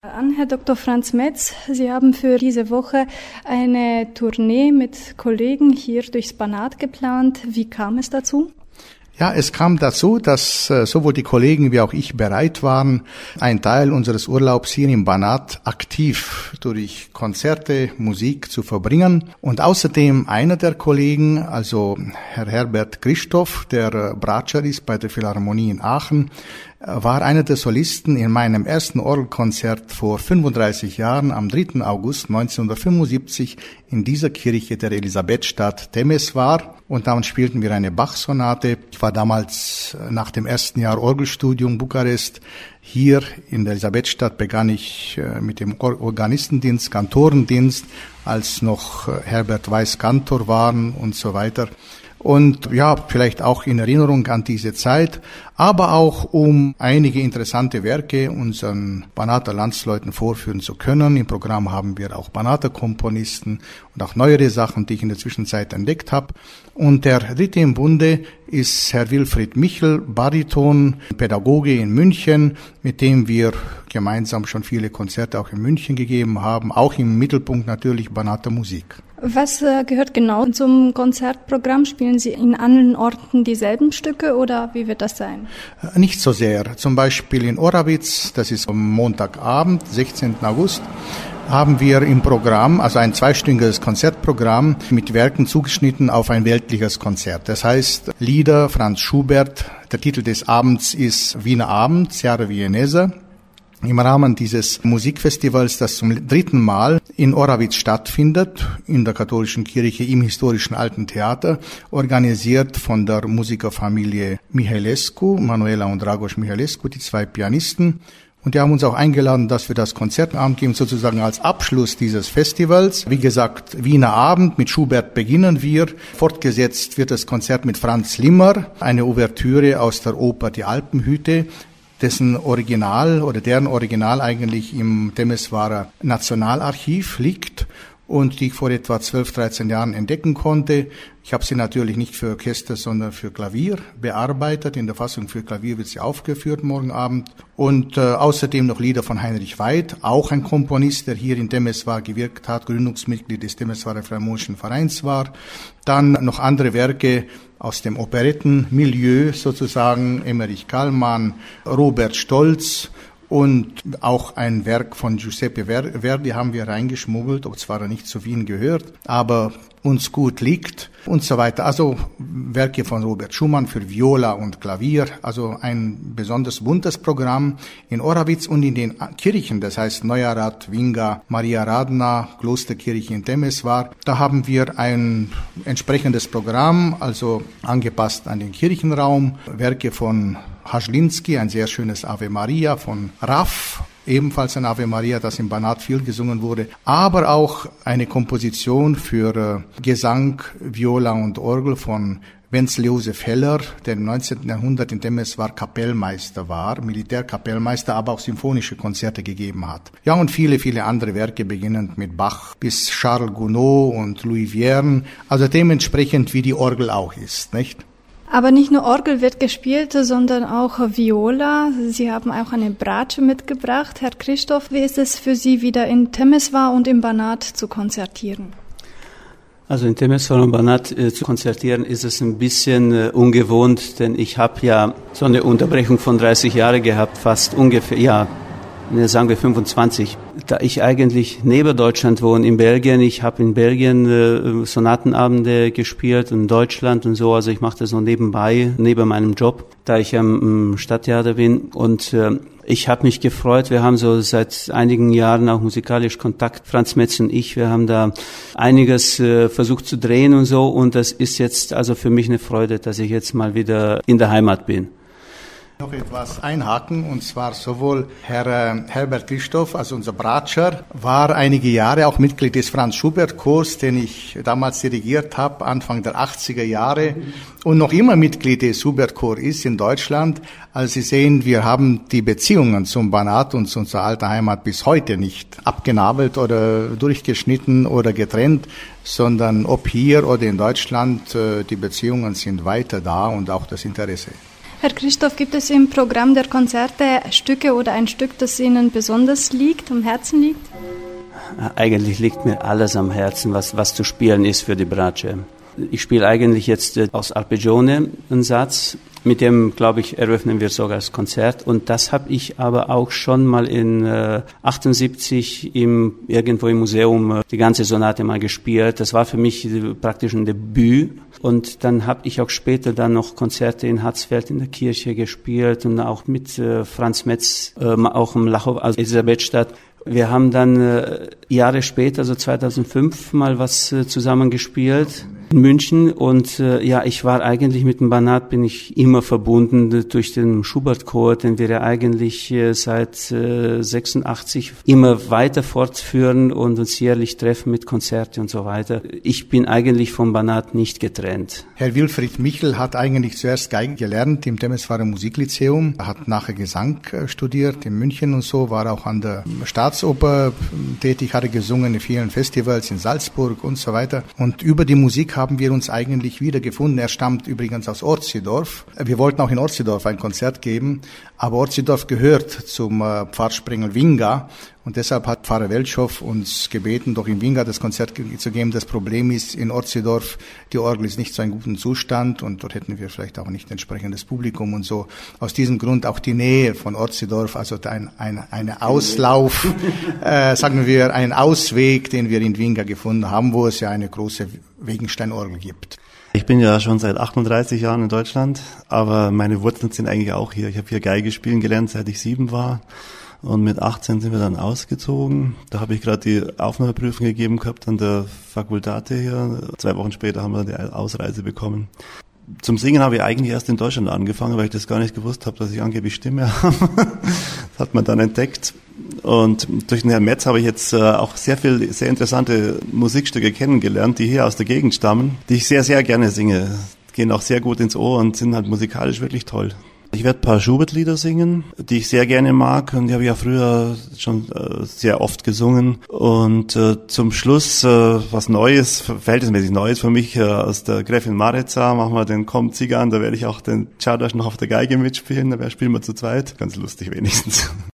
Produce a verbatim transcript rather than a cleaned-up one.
An Herr Doktor Franz Metz, Sie haben für diese Woche eine Tournee mit Kollegen hier durchs Banat geplant. Wie kam es dazu? Ja, es kam dazu, dass äh, sowohl die Kollegen wie auch ich bereit waren, einen Teil unseres Urlaubs hier im Banat aktiv durch Konzerte, Musik zu verbringen. Und außerdem einer der Kollegen, also Herr Herbert Christoph, der äh, Bratscher ist bei der Philharmonie in Aachen, war einer der Solisten in meinem ersten Orgelkonzert vor fünfunddreißig Jahren am dritten August neunzehnhundertfünfundsiebzig in dieser Kirche der Elisabethstadt Temeswar. Und damit spielten wir eine Bach-Sonate. Ich war damals nach dem ersten Jahr Orgelstudium Bukarest. Hier in der Elisabethstadt begann ich mit dem Organistendienst, Kantorendienst, als noch Herbert Weiß Kantor waren und so weiter. Und ja, vielleicht auch in Erinnerung an diese Zeit, aber auch um einige interessante Werke unseren Banater Landsleuten vorführen zu können. Im Programm haben wir auch Banater Komponisten und auch neuere Sachen, die ich in der Zwischenzeit entdeckt habe. Und der dritte im Bunde ist Herr Wilfried Michel, Bariton, Pädagoge in München, mit dem wir gemeinsam schon viele Konzerte auch in München gegeben haben, auch im Mittelpunkt natürlich Banater Musik. Was äh, gehört genau zum Konzertprogramm? Spielen Sie in allen Orten dieselben Stücke oder wie wird das sein? Nicht so sehr. Zum Beispiel in Orawitz, das ist am Montagabend, sechzehnten August, haben wir im Programm, also ein zweistündiges Konzertprogramm mit Werken zugeschnitten auf ein weltliches Konzert. Das heißt, Lieder Franz Schubert, der Titel des Abends ist Wiener Abend, Seara Viennese. Im Rahmen dieses Musikfestivals, das zum dritten Mal in Orawitz stattfindet, in der katholischen Kirche im historischen Alten Theater, organisiert von der Musikerfamilie Mihailescu, Manuela und Dragoș Mihailescu, die zwei Pianisten. Und die haben uns auch eingeladen, dass wir das Konzertabend geben, sozusagen als Abschluss dieses Festivals. Wie gesagt, Wiener Abend, mit Schubert beginnen wir. Fortgesetzt wird das Konzert mit Franz Limmer, eine Ouvertüre aus der Oper Die Alpenhüte, dessen Original oder deren Original eigentlich im Temeswarer Nationalarchiv liegt und die ich vor etwa zwölf, dreizehn Jahren entdecken konnte. Ich habe sie natürlich nicht für Orchester, sondern für Klavier bearbeitet. In der Fassung für Klavier wird sie aufgeführt morgen Abend. Und äh, außerdem noch Lieder von Heinrich Weid, auch ein Komponist, der hier in Temeswar gewirkt hat, Gründungsmitglied des Temeswarer Philharmonischen Vereins war. Dann noch andere Werke aus dem Operettenmilieu, sozusagen Emmerich Kallmann, Robert Stolz. Und auch ein Werk von Giuseppe Verdi haben wir reingeschmuggelt, ob zwar er nicht zu Wien gehört, aber uns gut liegt und so weiter. Also Werke von Robert Schumann für Viola und Klavier, also ein besonders buntes Programm in Orawitz und in den Kirchen, das heißt Neuarat, Vinga, Maria Radna, Klosterkirche in Temeswar. Da haben wir ein entsprechendes Programm, also angepasst an den Kirchenraum, Werke von Haschlinski, ein sehr schönes Ave Maria von Raff, ebenfalls ein Ave Maria, das im Banat viel gesungen wurde, aber auch eine Komposition für äh, Gesang, Viola und Orgel von Wenzel Josef Heller, der im neunzehnten Jahrhundert in Temeswar Kapellmeister war, Militärkapellmeister, aber auch symphonische Konzerte gegeben hat. Ja, und viele, viele andere Werke, beginnend mit Bach bis Charles Gounod und Louis Vierne, also dementsprechend wie die Orgel auch ist, nicht? Aber nicht nur Orgel wird gespielt, sondern auch Viola. Sie haben auch eine Bratsche mitgebracht. Herr Christoph, wie ist es für Sie, wieder in Temeswar und im Banat zu konzertieren? Also in Temeswar und Banat äh, zu konzertieren ist es ein bisschen äh, ungewohnt, denn ich habe ja so eine Unterbrechung von dreißig Jahren gehabt, fast ungefähr, ja, sagen wir fünfundzwanzig. Da ich eigentlich neben Deutschland wohne, in Belgien, ich habe in Belgien äh, Sonatenabende gespielt, in Deutschland und so, also ich mache das so nebenbei, neben meinem Job, da ich am ähm, Stadttheater bin und äh, ich habe mich gefreut, wir haben so seit einigen Jahren auch musikalisch Kontakt, Franz Metz und ich, wir haben da einiges äh, versucht zu drehen und so und das ist jetzt also für mich eine Freude, dass ich jetzt mal wieder in der Heimat bin. Noch etwas einhaken, und zwar sowohl Herr äh, Herbert Christoph, also unser Bratscher, war einige Jahre auch Mitglied des Franz-Schubert-Chors, den ich damals dirigiert habe, Anfang der achtziger Jahre, und noch immer Mitglied des Schubert-Chors ist in Deutschland. Also Sie sehen, wir haben die Beziehungen zum Banat und zu unserer alten Heimat bis heute nicht abgenabelt oder durchgeschnitten oder getrennt, sondern ob hier oder in Deutschland, äh, die Beziehungen sind weiter da und auch das Interesse. Herr Christoph, gibt es im Programm der Konzerte Stücke oder ein Stück, das Ihnen besonders liegt, am Herzen liegt? Eigentlich liegt mir alles am Herzen, was, was zu spielen ist für die Bratsche. Ich spiele eigentlich jetzt äh, aus Arpeggione einen Satz, mit dem, glaube ich, eröffnen wir sogar das Konzert. Und das habe ich aber auch schon mal in äh, achtundsiebzig im, irgendwo im Museum äh, die ganze Sonate mal gespielt. Das war für mich äh, praktisch ein Debüt. Und dann habe ich auch später dann noch Konzerte in Hatzfeld in der Kirche gespielt und auch mit äh, Franz Metz, äh, auch im Lachau, also Elisabethstadt. Wir haben dann äh, Jahre später, so zweitausendfünf, mal was äh, zusammen gespielt in München und äh, ja, ich war eigentlich mit dem Banat, bin ich immer verbunden äh, durch den Schubert-Chor, den wir ja eigentlich äh, seit äh, sechsundachtzig immer weiter fortführen und uns jährlich treffen mit Konzerten und so weiter. Ich bin eigentlich vom Banat nicht getrennt. Herr Wilfried Michel hat eigentlich zuerst Geige gelernt im Temeswarer Musiklyzeum, hat nachher Gesang äh, studiert in München und so, war auch an der Staatsoper tätig, hatte gesungen in vielen Festivals in Salzburg und so weiter. Und über die Musik haben wir uns eigentlich wiedergefunden. Er stammt übrigens aus Orziedorf. Wir wollten auch in Orziedorf ein Konzert geben, aber Orziedorf gehört zum äh, Pfarrsprengel Winga. Und deshalb hat Pfarrer Weltschow uns gebeten, doch in Winga das Konzert zu geben. Das Problem ist, in Orziedorf, die Orgel ist nicht so in gutem Zustand und dort hätten wir vielleicht auch nicht entsprechendes Publikum und so. Aus diesem Grund auch die Nähe von Orziedorf, also ein, ein eine Auslauf, äh, sagen wir, einen Ausweg, den wir in Winga gefunden haben, wo es ja eine große Wegensteinorgel gibt. Ich bin ja schon seit achtunddreißig Jahren in Deutschland, aber meine Wurzeln sind eigentlich auch hier. Ich habe hier Geige spielen gelernt, seit ich sieben war. Und mit achtzehn sind wir dann ausgezogen. Da habe ich gerade die Aufnahmeprüfung gegeben gehabt an der Fakultate hier. Zwei Wochen später haben wir die Ausreise bekommen. Zum Singen habe ich eigentlich erst in Deutschland angefangen, weil ich das gar nicht gewusst habe, dass ich angeblich Stimme habe. Das hat man dann entdeckt. Und durch den Herrn Metz habe ich jetzt auch sehr viel, sehr interessante Musikstücke kennengelernt, die hier aus der Gegend stammen, die ich sehr, sehr gerne singe. Gehen auch sehr gut ins Ohr und sind halt musikalisch wirklich toll. Ich werde ein paar Schubert-Lieder singen, die ich sehr gerne mag und die habe ich ja früher schon äh, sehr oft gesungen. Und äh, zum Schluss äh, was Neues, verhältnismäßig Neues für mich, äh, aus der Gräfin Maritza machen wir den Kommt Zigan, da werde ich auch den Czardas noch auf der Geige mitspielen, da spielen wir zu zweit. Ganz lustig wenigstens.